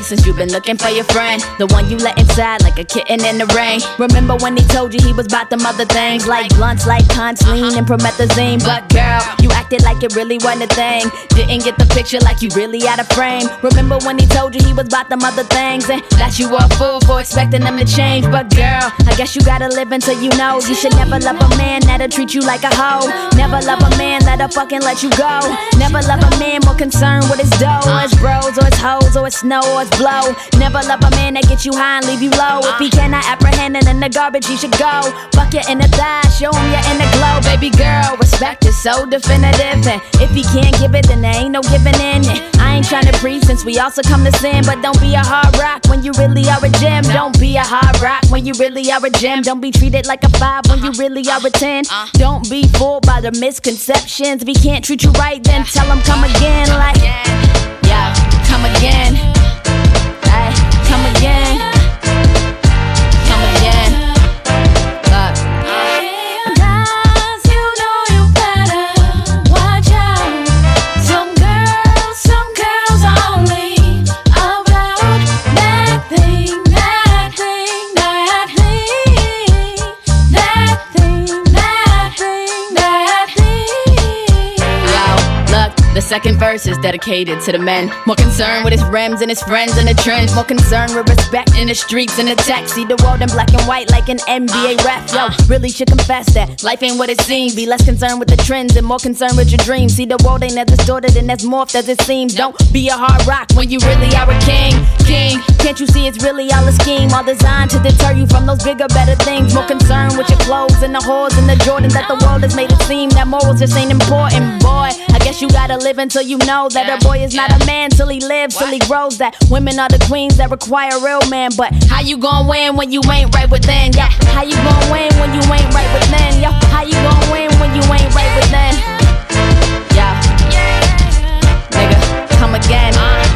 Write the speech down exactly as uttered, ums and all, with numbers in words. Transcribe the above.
since you've been looking for your friend, the one you let inside like a kitten in the rain. Remember when he told you he was about them other things, like blunts, like Concealine and promethazine. But girl, you acted like it really wasn't a thing. Didn't get the picture like you really out of frame. Remember when he told you he was about them other things, and that you were a fool for expecting them to change. But girl, I guess you gotta live until you know. You should never love a man that'll treat you like a hoe. Never love a man that'll fucking let you go. Never love a man more concerned with his dough, or his bros, or his hoes, or his snow, or his blow. Never love a man that get you high and leave you low. If he cannot apprehend it in the garbage, he should go. Fuck your inner thigh, show him your inner glow. Baby girl, respect is so definitive, and if he can't give it, then there ain't no giving in. And I ain't tryna preach since we also come to sin, but don't be a hard rock when you really are a gem. Don't be a hard rock when you really are a gem. Don't be treated like a five when you really are a ten. Don't be fooled by the misconceptions. If he can't treat you right, then tell him come again. Like, yeah, come again. Ay, come again. Come again. Look. Guys, you know you better watch out. Some girls, some girls only about that thing, that thing, that thing, that thing, that thing, that thing. Yo, look, the second verse is dedicated to the men. More concerned with his rims and his friends and the trends. More concerned with respect in the streets and the tech. See the world in black and white like an N B A ref. Yo, really should confess that life ain't what it seems. Be less concerned with the trends and more concerned with your dreams. See the world ain't as distorted and as morphed as it seems. Don't be a hard rock when you really are a king. King, can't you see it's really all a scheme? All designed to deter you from those bigger, better things. More concerned with your clothes and the whores and the Jordans. That the world has made it seem that morals just ain't important. Boy, I guess you gotta live until you know that a boy is not a man till he lives, till he grows. That women are the queens that require a real man. But how you gon' win when you ain't right within? Yeah, how you gon' win when you ain't right within? Yeah, how you gon' win when you ain't right within? Yeah, nigga, come again.